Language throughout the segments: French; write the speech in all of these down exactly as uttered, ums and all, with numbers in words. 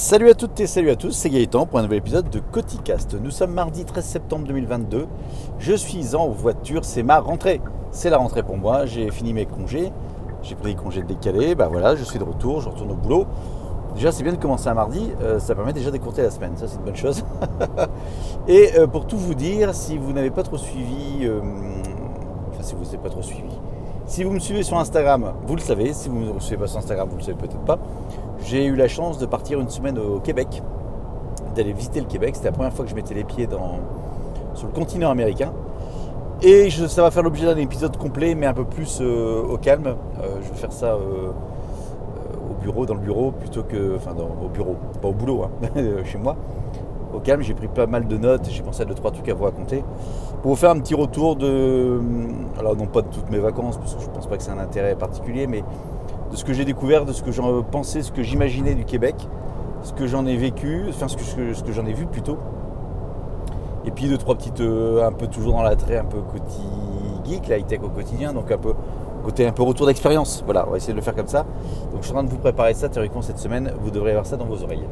Salut à toutes et salut à tous, c'est Gaëtan pour un nouvel épisode de Coticast. Nous sommes mardi treize septembre deux mille vingt-deux. Je suis en voiture, c'est ma rentrée. C'est la rentrée pour moi, j'ai fini mes congés. J'ai pris des congés décalés, bah voilà, je suis de retour, je retourne au boulot. Déjà, c'est bien de commencer un mardi, euh, ça permet déjà d'écourter la semaine, ça c'est une bonne chose. Et euh, pour tout vous dire, si vous n'avez pas trop suivi, euh, enfin si vous n'avez pas trop suivi, si vous me suivez sur Instagram, vous le savez. Si vous ne me suivez pas sur Instagram, vous le savez peut-être pas. J'ai eu la chance de partir une semaine au Québec, d'aller visiter le Québec. C'était la première fois que je mettais les pieds dans, sur le continent américain. Et je, ça va faire l'objet d'un épisode complet, mais un peu plus euh, au calme. Euh, je vais faire ça euh, euh, au bureau, dans le bureau, plutôt que... Enfin, dans, au bureau, pas au boulot, hein, chez moi. Au calme, j'ai pris pas mal de notes, j'ai pensé à deux, trois trucs à vous raconter. Pour vous faire un petit retour de... Alors non pas de toutes mes vacances, parce que je pense pas que c'est un intérêt particulier, mais de ce que j'ai découvert, de ce que j'en pensais, ce que j'imaginais du Québec, ce que j'en ai vécu, enfin ce que, ce que j'en ai vu plutôt. Et puis deux, trois petites, euh, un peu toujours dans l'attrait, un peu côté geek, la high-tech au quotidien, donc un peu côté un peu retour d'expérience. Voilà, on va essayer de le faire comme ça. Donc je suis en train de vous préparer ça, théoriquement cette semaine, vous devrez avoir ça dans vos oreilles.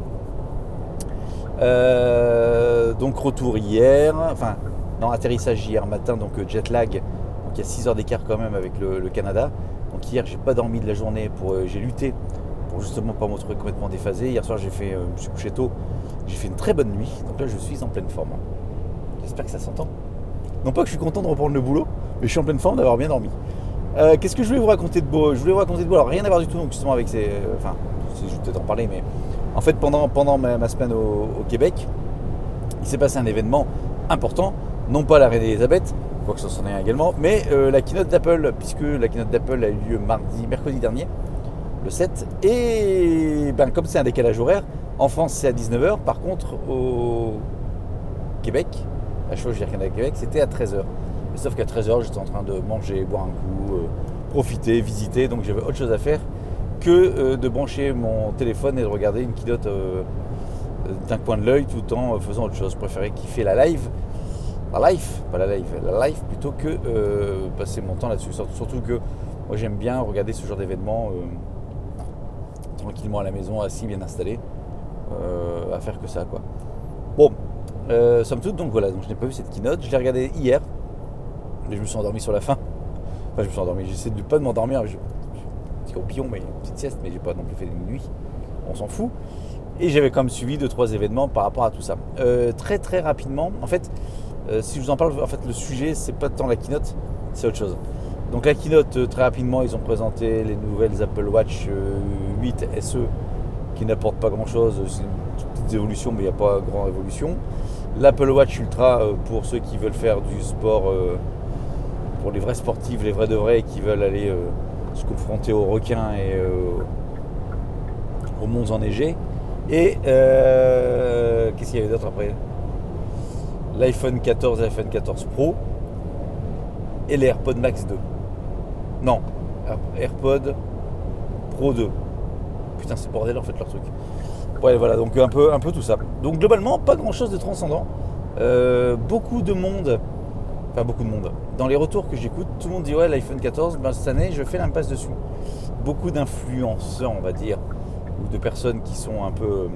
Euh, donc retour hier, enfin non, atterrissage hier matin, donc jet lag, donc il y a six heures d'écart quand même avec le, le Canada. Donc hier j'ai pas dormi de la journée, pour, euh, j'ai lutté pour justement pas me retrouver complètement déphasé. Hier soir j'ai fait, euh, je me suis couché tôt, j'ai fait une très bonne nuit, donc là je suis en pleine forme. J'espère que ça s'entend. Non pas que je suis content de reprendre le boulot, mais je suis en pleine forme d'avoir bien dormi. Euh, qu'est-ce que je voulais vous raconter de beau Je voulais vous raconter de beau, alors rien à voir du tout donc justement avec ces... Euh, enfin, je vais peut-être en parler, mais en fait pendant, pendant ma, ma semaine au, au Québec, il s'est passé un événement important, non pas la reine Elisabeth, quoique ça s'en est un également, mais euh, la keynote d'Apple, puisque la keynote d'Apple a eu lieu mardi, mercredi dernier, le sept, et ben, comme c'est un décalage horaire, en France c'est à dix-neuf heures, par contre au Québec, à chaque fois que je dis Canada Québec, c'était à treize heures. Mais sauf qu'à treize heures, j'étais en train de manger, boire un coup, euh, profiter, visiter, donc j'avais autre chose à faire que euh, de brancher mon téléphone et de regarder une keynote euh, d'un coin de l'œil tout en faisant autre chose. Je préférais kiffer la live, la live, pas la live, la live plutôt que euh, passer mon temps là-dessus. Surtout que moi j'aime bien regarder ce genre d'événement euh, tranquillement à la maison, assis, bien installé, euh, à faire que ça quoi. Bon, euh, somme toute, donc voilà, donc je n'ai pas vu cette keynote, je l'ai regardée hier, mais je me suis endormi sur la fin. Enfin je me suis endormi, j'essaie de pas de m'endormir, je, petit copillon, mais une petite sieste, mais j'ai pas non plus fait une nuit, on s'en fout. Et j'avais quand même suivi deux trois événements par rapport à tout ça. Euh, très très rapidement, en fait, euh, si je vous en parle, en fait le sujet c'est pas tant la keynote, c'est autre chose. Donc la keynote, euh, très rapidement, ils ont présenté les nouvelles Apple Watch euh, huit S E qui n'apportent pas grand chose, c'est une petite évolution mais il n'y a pas grande évolution. L'Apple Watch Ultra euh, pour ceux qui veulent faire du sport, euh, pour les vrais sportifs, les vrais de vrais qui veulent aller euh, se confronter aux requins et euh, aux monts enneigés. Et euh, qu'est-ce qu'il y avait d'autre après ? L'iPhone quatorze, l'iPhone quatorze Pro et les AirPods Max deux. Non, AirPods Pro deux. Putain, c'est bordel en fait leur truc. Ouais, voilà, donc un peu, un peu tout ça. Donc globalement, pas grand-chose de transcendant. Euh, beaucoup de monde, enfin beaucoup de monde. Dans les retours que j'écoute, tout le monde dit ouais, l'iPhone quatorze, ben, cette année, je fais l'impasse dessus. Beaucoup d'influenceurs, on va dire, ou de personnes qui sont un peu euh,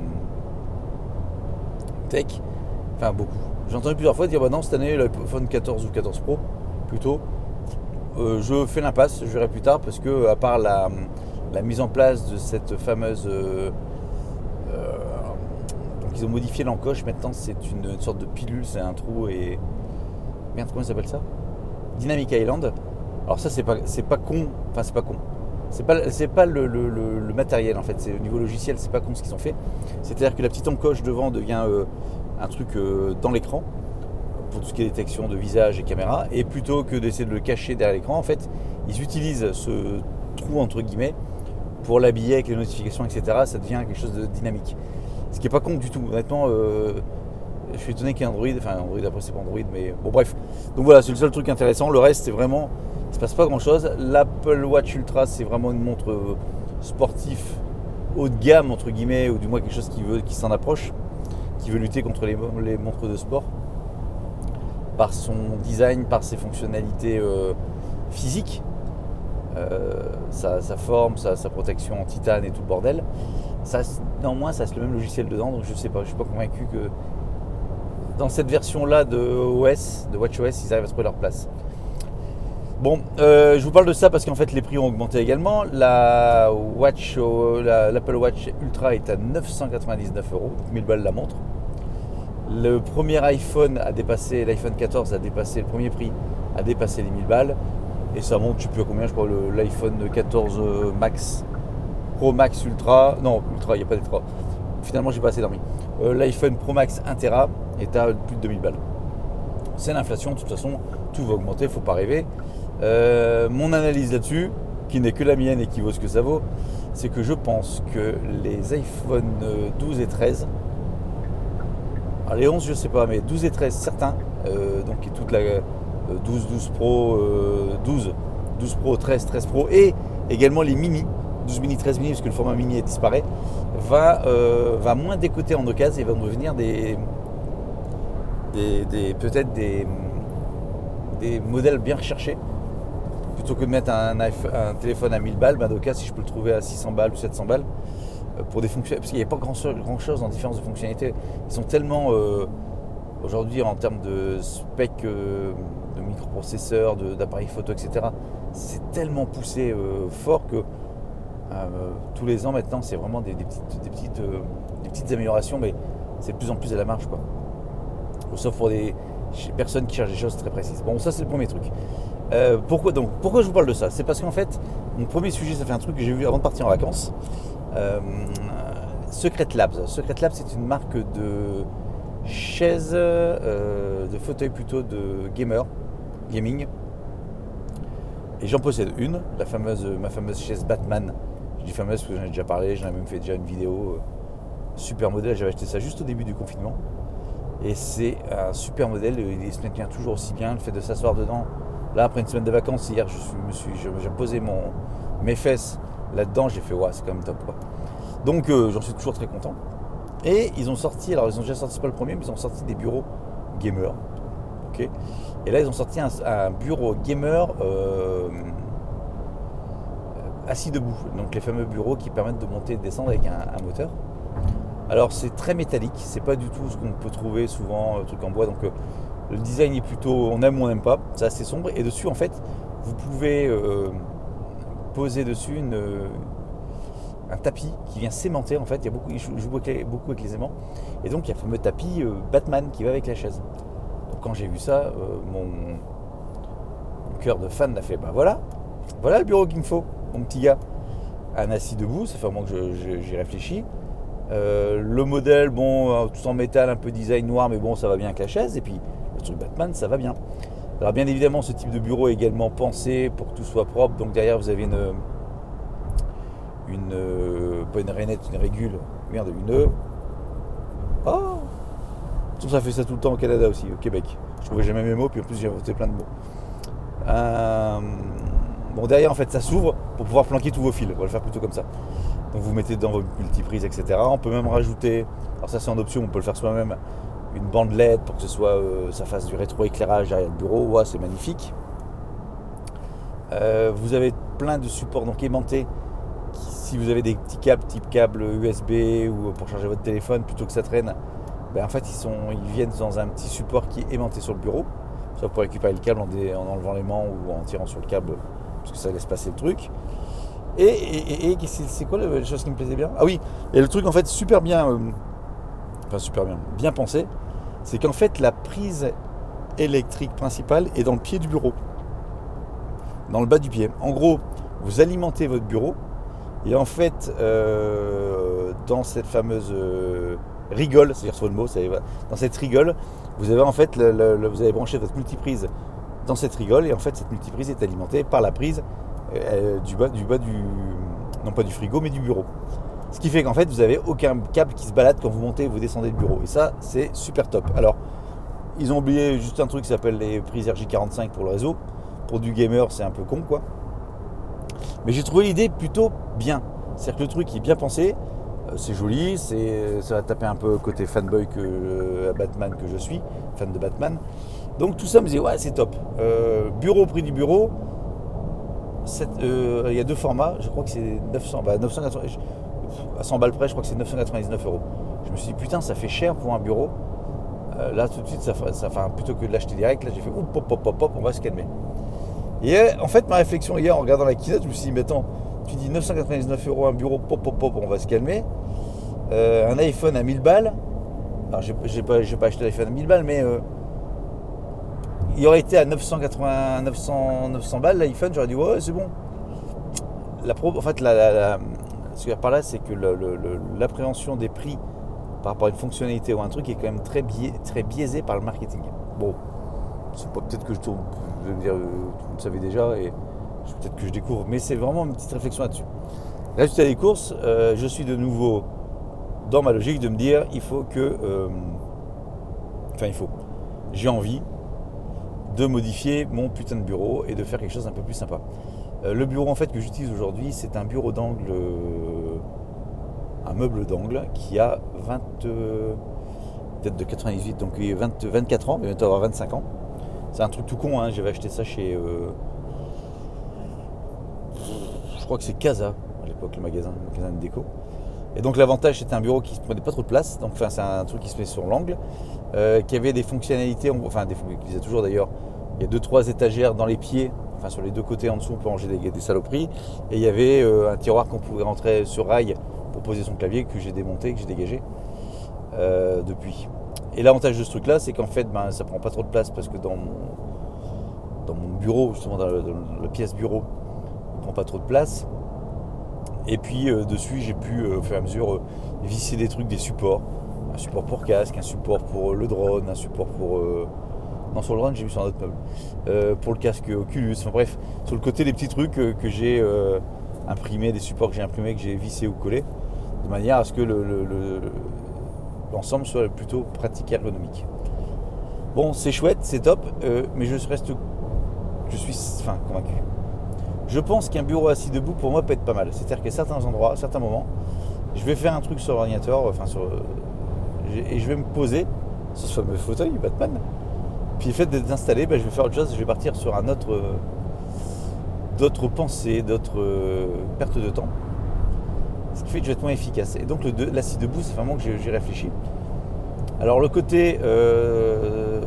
tech, enfin beaucoup. J'ai entendu plusieurs fois dire bah non, cette année l'iPhone quatorze ou quatorze Pro plutôt, euh, je fais l'impasse, je verrai plus tard parce que à part la, la mise en place de cette fameuse euh, euh, donc ils ont modifié l'encoche, maintenant c'est une, une sorte de pilule, c'est un trou et merde comment ça s'appelle ça ? Dynamic Island. Alors ça c'est pas c'est pas con, enfin c'est pas con. C'est pas, c'est pas le, le, le, le matériel en fait, c'est au niveau logiciel, c'est pas con ce qu'ils ont fait. C'est-à-dire que la petite encoche devant devient euh, un truc euh, dans l'écran pour tout ce qui est détection de visage et caméra, et plutôt que d'essayer de le cacher derrière l'écran, en fait, ils utilisent ce trou entre guillemets pour l'habiller avec les notifications, et cetera. Ça devient quelque chose de dynamique. Ce qui est pas con du tout, honnêtement. Euh, je suis étonné qu'il y ait Android, enfin Android après c'est pas Android, mais bon bref. Donc voilà, c'est le seul truc intéressant. Le reste c'est vraiment, il se passe pas grand chose. L'Apple Watch Ultra c'est vraiment une montre sportive haut de gamme entre guillemets, ou du moins quelque chose qui veut, qui s'en approche, qui veut lutter contre les, les montres de sport par son design, par ses fonctionnalités euh, physiques, euh, sa, sa forme, sa, sa protection en titane et tout le bordel. Ça, néanmoins, ça a le même logiciel dedans, donc je sais pas, je suis pas convaincu que dans cette version-là de O S, de WatchOS, ils arrivent à trouver leur place. Bon, euh, je vous parle de ça parce qu'en fait les prix ont augmenté également. La Watch, la, l'Apple Watch Ultra est à neuf cent quatre-vingt-dix-neuf euros, donc mille balles la montre. Le premier iPhone a dépassé, l'iPhone quatorze a dépassé, le premier prix a dépassé les mille balles. Et ça monte, je sais plus à combien, je crois, le, l'iPhone quatorze Max, Pro Max Ultra, non, Ultra, il n'y a pas d'Ultra. Finalement, j'ai pas assez dormi. Euh, L'iPhone Pro Max un Tera est à plus de deux mille balles. C'est l'inflation, de toute façon, tout va augmenter, il ne faut pas rêver. Euh, mon analyse là-dessus, qui n'est que la mienne et qui vaut ce que ça vaut, c'est que je pense que les iPhone douze et treize, alors les onze je sais pas, mais douze et treize certains, euh, donc toute la euh, douze, douze Pro, euh, douze, douze Pro, treize, treize Pro et également les mini, douze mini, treize mini, parce que le format mini disparaît, va, euh, va moins décoter en occasion et va devenir des, des, des peut-être des, des modèles bien recherchés. Plutôt que de mettre un, un téléphone à mille balles, ben dans cas, si je peux le trouver à six cents balles ou sept cents balles, pour des fonctions, parce qu'il n'y a pas grand, grand chose en différence de fonctionnalité. Ils sont tellement, euh, aujourd'hui, en termes de spec, euh, de microprocesseurs, de, d'appareils photo, et cetera, c'est tellement poussé euh, fort que euh, tous les ans maintenant, c'est vraiment des, des, petites, des, petites, euh, des petites améliorations, mais c'est de plus en plus à la marge, quoi. Sauf pour des personnes qui cherchent des choses très précises. Bon, ça, c'est le premier truc. Euh, pourquoi, donc, pourquoi je vous parle de ça ? C'est parce qu'en fait, mon premier sujet, ça fait un truc que j'ai vu avant de partir en vacances. Euh, Secret Labs. Secret Labs, c'est une marque de chaises, euh, de fauteuils plutôt de gamer, gaming. Et j'en possède une, la fameuse, ma fameuse chaise Batman. Je dis fameuse parce que j'en ai déjà parlé, j'en ai même fait déjà une vidéo. Super modèle, j'avais acheté ça juste au début du confinement. Et c'est un super modèle, il se maintient toujours aussi bien, le fait de s'asseoir dedans. Là, après une semaine de vacances, hier, je suis, me suis, je, j'ai posé mon, mes fesses là-dedans, j'ai fait, ouais, c'est quand même top, quoi. Donc, euh, j'en suis toujours très content. Et ils ont sorti, alors ils ont déjà sorti, c'est pas le premier, mais ils ont sorti des bureaux gamer. Ok. Et là, ils ont sorti un, un bureau gamer euh, assis debout. Donc, les fameux bureaux qui permettent de monter et de descendre avec un, un moteur. Alors, c'est très métallique, c'est pas du tout ce qu'on peut trouver souvent, euh, truc en bois. Donc, euh, le design est plutôt, on aime ou on n'aime pas, c'est assez sombre. Et dessus, en fait, vous pouvez euh, poser dessus une, euh, un tapis qui vient s'aimanter. En fait, il y a beaucoup, je joue beaucoup avec les aimants. Et donc, il y a le fameux tapis euh, Batman qui va avec la chaise. Donc, quand j'ai vu ça, euh, mon, mon cœur de fan l'a fait, bah voilà, voilà le bureau qu'il me faut, mon petit gars. Un assis debout, ça fait un moment que je, je, j'y réfléchis. Euh, le modèle, bon, tout en métal, un peu design noir, mais bon, ça va bien avec la chaise. Et puis, le truc Batman, ça va bien. Alors, bien évidemment, ce type de bureau est également pensé pour que tout soit propre. Donc, derrière, vous avez une, une pas une rainette, une régule, merde, une. Oh, ça fait ça tout le temps au Canada aussi, au Québec. Je trouvais jamais mes mots, puis en plus, j'ai inventé plein de mots. Euh, bon, derrière, en fait, ça s'ouvre pour pouvoir planquer tous vos fils. On va le faire plutôt comme ça. Donc vous mettez dans vos multiprises, et cetera. On peut même rajouter, alors ça c'est en option, on peut le faire soi-même, une bande L E D pour que ce soit, euh, ça fasse du rétroéclairage derrière le bureau. Ouais, c'est magnifique. Euh, vous avez plein de supports donc aimantés. Qui, si vous avez des petits câbles type câble U S B ou pour charger votre téléphone, plutôt que ça traîne, ben en fait ils, sont, ils viennent dans un petit support qui est aimanté sur le bureau. Ça pour récupérer le câble en, dé, en enlevant l'aimant ou en tirant sur le câble, parce que ça laisse passer le truc. Et, et, et, et c'est, c'est quoi la chose qui me plaisait bien ? Ah oui, et le truc en fait super bien, euh, enfin super bien, bien pensé, c'est qu'en fait la prise électrique principale est dans le pied du bureau, dans le bas du pied. En gros, vous alimentez votre bureau et en fait euh, dans cette fameuse euh, rigole, c'est-à-dire sur le mot, ça va, dans cette rigole, vous avez en fait le, le, le, vous avez branché votre multiprise dans cette rigole et en fait cette multiprise est alimentée par la prise Euh, du bas, du bas du, non pas du frigo mais du bureau. Ce qui fait qu'en fait vous avez aucun câble qui se balade quand vous montez et vous descendez le bureau. Et ça c'est super top. Alors ils ont oublié juste un truc qui s'appelle les prises R J quarante-cinq pour le réseau. Pour du gamer c'est un peu con quoi. Mais j'ai trouvé l'idée plutôt bien. C'est-à-dire que le truc est bien pensé, c'est joli, c'est, ça va taper un peu côté fanboy que euh, Batman que je suis, fan de Batman. Donc tout ça me disait ouais c'est top. Euh, bureau prix du bureau. Il euh, y a deux formats, je crois que c'est neuf cents, bah neuf cent quatre-vingts, à cent balles près, je crois que c'est neuf cent quatre-vingt-dix-neuf euros. Je me suis dit, putain, ça fait cher pour un bureau. Euh, là, tout de suite, ça, ça, enfin, plutôt que de l'acheter direct, là, j'ai fait, hop, hop, hop, hop, on va se calmer. Et euh, en fait, ma réflexion hier, en regardant la keynote, je me suis dit, mais attends, tu dis neuf cent quatre-vingt-dix-neuf euros un bureau, pop, pop, pop, on va se calmer. Euh, un iPhone à mille balles. Alors, j'ai, j'ai pas, j'ai pas acheté l'iPhone à mille balles, mais euh, il aurait été à neuf cent quatre-vingts, neuf cents, neuf cents balles l'iPhone, j'aurais dit, ouais, c'est bon. La pro, en fait, la, la, la, ce qu'il y a par là, c'est que le, le, le, l'appréhension des prix par rapport à une fonctionnalité ou un truc est quand même très, biais, très biaisé par le marketing. Bon, c'est pas peut-être que je tourne, je veux dire, tout le monde savait déjà, et peut-être que je découvre, mais c'est vraiment une petite réflexion là-dessus. Résultat des courses, euh, je suis de nouveau dans ma logique de me dire, il faut que, euh, enfin il faut, j'ai envie de modifier mon putain de bureau et de faire quelque chose d'un peu plus sympa. Euh, le bureau en fait que j'utilise aujourd'hui, c'est un bureau d'angle, euh, un meuble d'angle qui a vingt, euh, peut-être de quatre-vingt-dix-huit, donc vingt, vingt-quatre ans, mais bientôt avoir vingt-cinq ans. C'est un truc tout con, hein, j'avais acheté ça chez, euh, je crois que c'est Casa à l'époque, le magasin, le magasin de déco. Et donc l'avantage, c'était un bureau qui ne prenait pas trop de place, donc enfin, c'est un truc qui se met sur l'angle, euh, qui avait des fonctionnalités, enfin des fonctionnalités, il y a toujours d'ailleurs, il y a deux trois étagères dans les pieds, enfin sur les deux côtés en dessous, on peut ranger des, des saloperies, et il y avait euh, un tiroir qu'on pouvait rentrer sur rail pour poser son clavier, que j'ai démonté, que j'ai dégagé euh, depuis. Et l'avantage de ce truc-là, c'est qu'en fait, ben, ça prend pas trop de place, parce que dans mon, dans mon bureau, justement dans la, dans la pièce bureau, il prend pas trop de place. Et puis euh, dessus, j'ai pu euh, au fur et à mesure euh, visser des trucs, des supports. Un support pour casque, un support pour euh, le drone, un support pour... Euh... Non, sur le drone, j'ai vu sur un autre meuble. Euh, pour le casque Oculus, enfin bref, sur le côté, des petits trucs euh, que j'ai euh, imprimés, des supports que j'ai imprimés, que j'ai vissés ou collés, de manière à ce que le, le, le, l'ensemble soit plutôt pratique et ergonomique. Bon, c'est chouette, c'est top, euh, mais je reste... Je suis enfin, convaincu. Je pense qu'un bureau assis debout, pour moi, peut être pas mal. C'est-à-dire qu'à certains endroits, à certains moments, je vais faire un truc sur l'ordinateur, enfin sur, et je vais me poser sur ce fameux fauteuil Batman. Puis le fait d'être installé, ben, je vais faire autre chose, je vais partir sur un autre, euh, d'autres pensées, d'autres euh, pertes de temps. Ce qui fait que je vais être moins efficace. Et donc le de, l'assis debout, c'est vraiment que j'ai, j'ai réfléchi. Alors le côté, euh,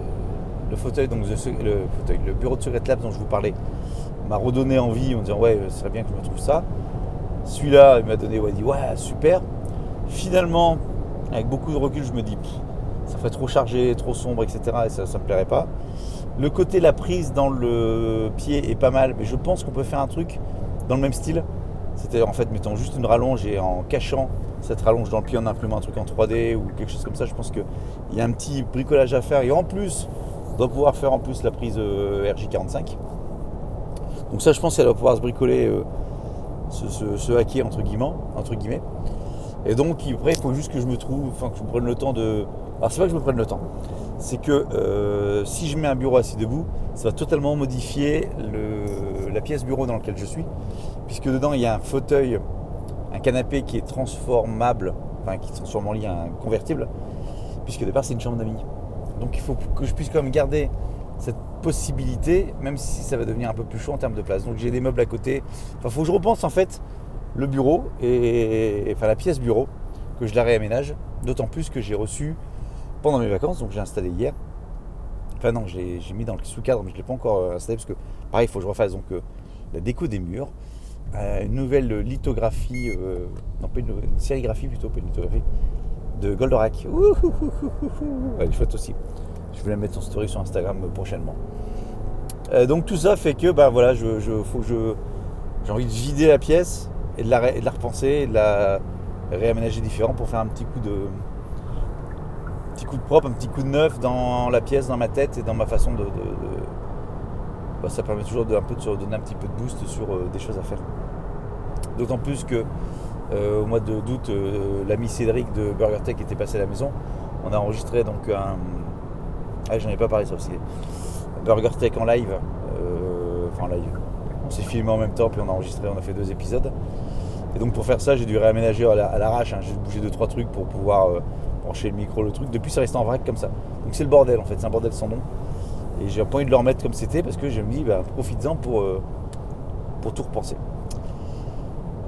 le fauteuil, donc le, le, fauteuil, le bureau de Secret Labs dont je vous parlais, m'a redonné envie en disant ouais, ce serait bien que je me trouve ça. Celui-là, il m'a donné, ouais, dit ouais, super. Finalement, avec beaucoup de recul, je me dis pff, ça ferait trop chargé, trop sombre, et cetera. Et ça, ça me plairait pas. Le côté, la prise dans le pied est pas mal, mais je pense qu'on peut faire un truc dans le même style. C'est-à-dire en fait, mettons juste une rallonge et en cachant cette rallonge dans le pied, en imprimant un truc en trois D ou quelque chose comme ça. Je pense qu'il y a un petit bricolage à faire. Et en plus, on doit pouvoir faire en plus la prise R J quarante-cinq. Donc ça, je pense qu'elle va pouvoir se bricoler, euh, se, se, se hacker entre guillemets, entre guillemets. Et donc après, il faut juste que je me trouve, enfin que je me prenne le temps de... Alors c'est pas que je me prenne le temps, c'est que euh, si je mets un bureau assis debout, ça va totalement modifier le, la pièce bureau dans laquelle je suis, puisque dedans il y a un fauteuil, un canapé qui est transformable, enfin qui transforme en lit, un convertible, puisque au départ c'est une chambre d'amis. Donc il faut que je puisse quand même garder cette possibilité, même si ça va devenir un peu plus chaud en termes de place. Donc j'ai des meubles à côté. Enfin, il faut que je repense en fait le bureau, et, et enfin la pièce bureau, que je la réaménage. D'autant plus que j'ai reçu pendant mes vacances, donc j'ai installé hier. Enfin non, j'ai, j'ai mis dans le sous-cadre, mais je ne l'ai pas encore installé parce que pareil, il faut que je refasse donc euh, la déco des murs, euh, une nouvelle lithographie, euh, non pas une, une sérigraphie plutôt, pas une lithographie, de Goldorak. Elle est chouette aussi. Je vais la mettre en story sur Instagram prochainement. Euh, donc tout ça fait que bah voilà, je, je, faut que je, j'ai envie de vider la pièce et de la, et de la repenser, et de la réaménager différent pour faire un petit coup de, un petit coup de propre, un petit coup de neuf dans la pièce, dans ma tête et dans ma façon de. de, de bah, ça permet toujours de, un peu de se redonner un petit peu de boost sur euh, des choses à faire. D'autant plus que euh, au mois de, d'août, euh, l'ami Cédric de Burger Tech était passé à la maison. On a enregistré donc un. Ah, j'en ai pas parlé ça aussi. Burger Tech en live, euh, enfin en live. On s'est filmé en même temps, puis on a enregistré, on a fait deux épisodes. Et donc pour faire ça, j'ai dû réaménager à, la, à l'arrache. Hein. J'ai bougé deux trois trucs pour pouvoir euh, brancher le micro, le truc. Depuis, ça reste en vrac comme ça. Donc c'est le bordel en fait, c'est un bordel sans nom. Et j'ai pas envie de le remettre comme c'était parce que je me dis, bah, profites-en pour, euh, pour tout repenser.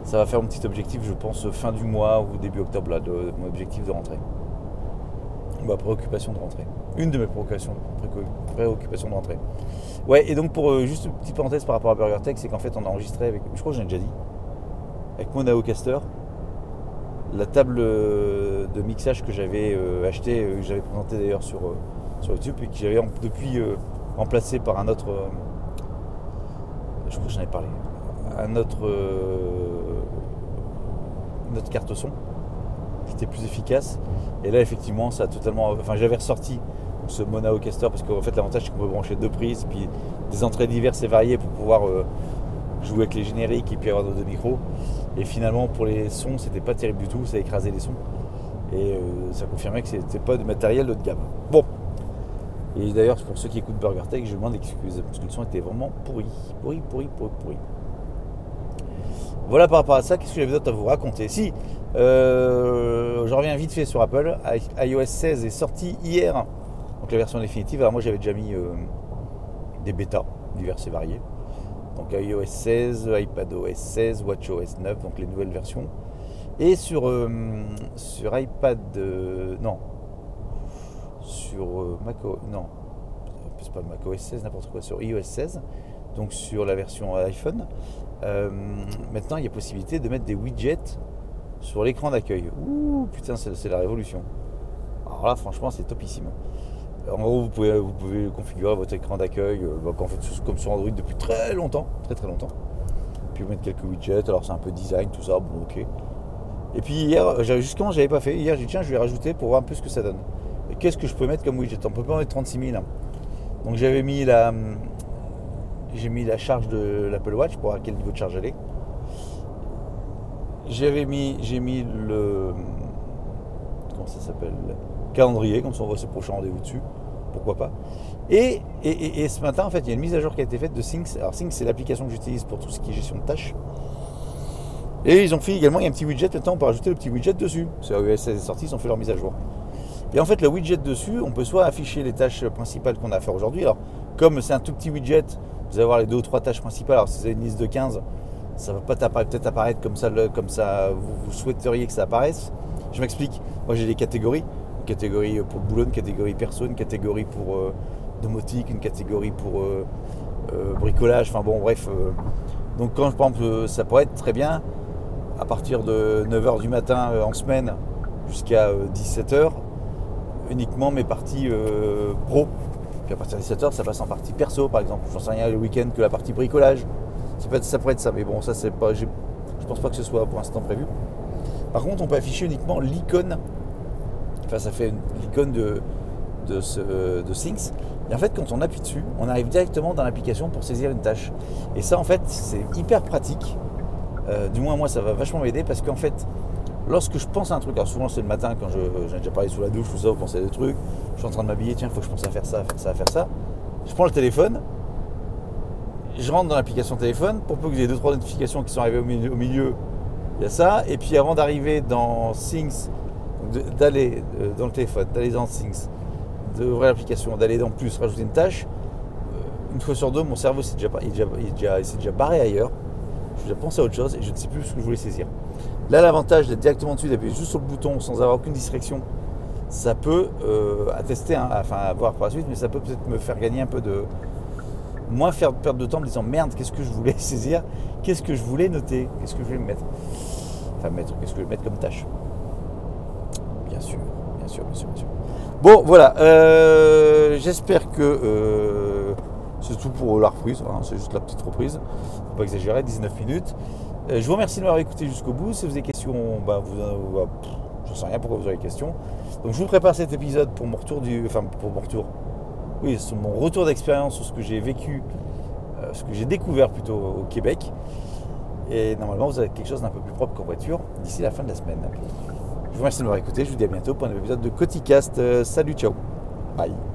ça va faire mon petit objectif, je pense, fin du mois ou début octobre, là, de, de mon objectif de rentrée. Ma préoccupation de rentrée. Une de mes préoccupations, préoccupations de rentrée. Ouais, et donc pour euh, juste une petite parenthèse par rapport à BurgerTech, c'est qu'en fait on a enregistré avec, je crois que j'en ai déjà dit, avec mon Aocaster, la table de mixage que j'avais euh, acheté, euh, que j'avais présenté d'ailleurs sur, euh, sur YouTube et que j'avais en, depuis euh, remplacé par un autre, euh, je crois que j'en avais parlé, un autre, euh, une autre carte son qui était plus efficace. Et là effectivement ça a totalement, enfin j'avais ressorti ce Monaocaster parce qu'en fait l'avantage c'est qu'on peut brancher deux prises puis des entrées diverses et variées pour pouvoir euh, jouer avec les génériques et puis avoir nos deux micros. Et finalement pour les sons c'était pas terrible du tout, ça écrasait les sons et euh, ça confirmait que c'était pas de matériel haut de gamme. Bon, et d'ailleurs pour ceux qui écoutent BurgerTech je demande excuse parce que le son était vraiment pourri, pourri, pourri, pourri, pourri. Voilà par rapport à ça, qu'est-ce que j'avais d'autre à vous raconter? Si, euh, je reviens vite fait sur Apple. i O S seize est sorti hier, donc la version définitive. Alors moi j'avais déjà mis euh, des bêtas divers et variés. Donc i O S seize, iPadOS seize, WatchOS neuf, donc les nouvelles versions. Et sur, euh, sur iPad, euh, non, sur euh, macOS, non, c'est pas le macOS seize, n'importe quoi, sur i O S seize, donc sur la version iPhone. Euh, maintenant il y a possibilité de mettre des widgets sur l'écran d'accueil. Ouh putain, c'est, c'est la révolution. Alors là franchement c'est topissime. En gros vous pouvez, vous pouvez configurer votre écran d'accueil euh, bah, comme sur Android depuis très longtemps, très très longtemps. Puis vous mettre quelques widgets, alors c'est un peu design tout ça, bon ok. Et puis hier, j'avais, justement j'avais pas fait, hier j'ai dit tiens je vais rajouter pour voir un peu ce que ça donne. Et qu'est-ce que je peux mettre comme widget? On peut pas en mettre trente-six mille. Hein. Donc j'avais mis la... J'ai mis la charge de l'Apple Watch pour voir à quel niveau de charge elle est. J'avais mis, j'ai mis le, comment ça s'appelle, calendrier, comme ça on voit ses prochains rendez-vous dessus, pourquoi pas. Et, et, et, et ce matin en fait il y a une mise à jour qui a été faite de Things. Alors Things c'est l'application que j'utilise pour tout ce qui est gestion de tâches. Et ils ont fait également, il y a un petit widget, maintenant on peut rajouter le petit widget dessus. C'est i O S seize est sorti, ils ont fait leur mise à jour. Et en fait le widget dessus, on peut soit afficher les tâches principales qu'on a à faire aujourd'hui. Alors comme c'est un tout petit widget, vous allez avoir les deux ou trois tâches principales. Alors si vous avez une liste de quinze, ça va pas peut-être apparaître comme ça, comme ça vous, vous souhaiteriez que ça apparaisse. Je m'explique. Moi j'ai des catégories. Une catégorie pour le boulot, une catégorie perso, une catégorie pour euh, domotique, une catégorie pour euh, euh, bricolage. Enfin bon bref. Euh, donc quand je pense que ça pourrait être très bien à partir de neuf heures du matin euh, en semaine jusqu'à euh, dix-sept heures, uniquement mes parties euh, pro. Puis à partir de dix-sept heures, ça passe en partie perso, par exemple. J'en sais rien le week-end que la partie bricolage. Ça, peut être, ça pourrait être ça, mais bon, ça c'est pas. Je pense pas que ce soit pour l'instant prévu. Par contre, on peut afficher uniquement l'icône. Enfin, ça fait une, l'icône de, de, ce, de Things. Et en fait, quand on appuie dessus, on arrive directement dans l'application pour saisir une tâche. Et ça, en fait, c'est hyper pratique. Euh, du moins, moi, ça va vachement m'aider parce qu'en fait, lorsque je pense à un truc, alors souvent c'est le matin quand je, j'en ai déjà parlé sous la douche, tout ça, vous pensez à des trucs, je suis en train de m'habiller, tiens, il faut que je pense à faire ça, à faire ça, à faire ça. Je prends le téléphone, je rentre dans l'application téléphone, pour peu que j'ai deux trois notifications qui sont arrivées au milieu, au milieu, il y a ça, et puis avant d'arriver dans Things, d'aller dans le téléphone, d'aller dans Things, d'ouvrir l'application, d'aller dans Plus, rajouter une tâche, une fois sur deux, mon cerveau s'est déjà, il est déjà, il est déjà, il s'est déjà barré ailleurs, je vais penser à autre chose et je ne sais plus ce que je voulais saisir. Là, l'avantage d'être directement dessus, d'appuyer juste sur le bouton sans avoir aucune distraction, ça peut euh, attester, hein, enfin à voir par la suite, mais ça peut peut-être me faire gagner un peu de... moins faire perdre de temps en me disant merde, qu'est-ce que je voulais saisir, qu'est-ce que je voulais noter, qu'est-ce que je voulais me mettre, enfin mettre, qu'est-ce que je voulais mettre comme tâche. Bien sûr, bien sûr, bien sûr, bien sûr. Bon, voilà, euh, j'espère que euh, c'est tout pour la reprise, hein, c'est juste la petite reprise, faut pas exagérer, dix-neuf minutes. Euh, je vous remercie de m'avoir écouté jusqu'au bout. Si vous avez des questions, bah, vous, bah, pff, je ne sais rien pourquoi vous avez des questions. Donc je vous prépare cet épisode pour mon retour du, enfin pour mon retour, oui, sur mon retour d'expérience sur ce que j'ai vécu, euh, ce que j'ai découvert plutôt au Québec. Et normalement, vous avez quelque chose d'un peu plus propre qu'en voiture d'ici la fin de la semaine. Je vous remercie de m'avoir écouté. Je vous dis à bientôt pour un nouvel épisode de Coticast. Euh, salut, ciao. Bye.